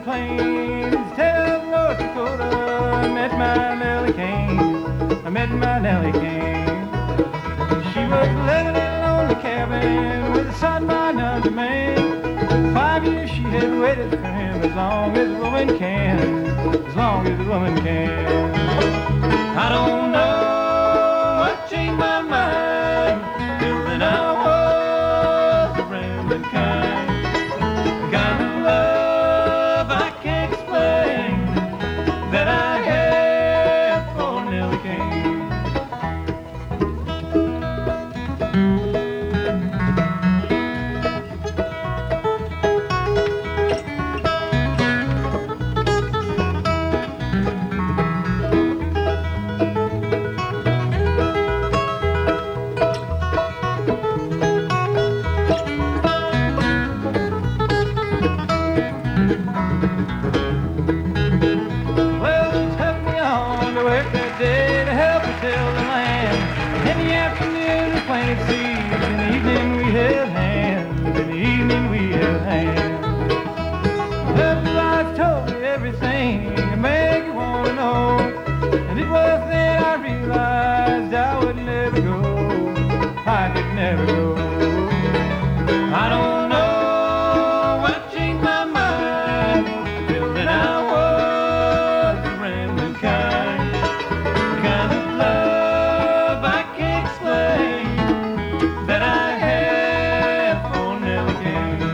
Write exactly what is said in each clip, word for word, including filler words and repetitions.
plains, tell North Dakota, I met my Nellie Kane, I met my Nellie Kane. She was living in a lonely cabin with a sunburn under me. Five years she had waited for him, as long as a woman can, as long as a woman can. I don't know what changed my mind, till then I was a rambling kind. The kind of love I can't explain that I had for Nellie Kane. Well, she took me on to work that day to help her till the land. In the afternoon we planted seeds, in the evening we held hands, in the evening we held hands. Well, life told me everything to make you want to know, and it was then I realized I would never go, I could never go. I don't know what changed my mind, till then I was a rambling kind. The kind of love I can't explain that I have for Nellie Kane.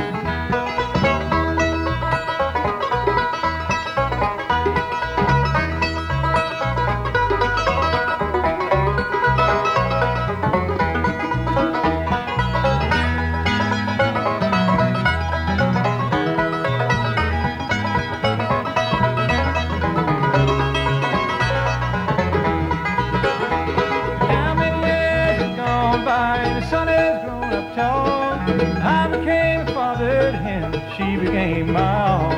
How many years have gone by and the son has grown up tall. I became a father to him, she became my all.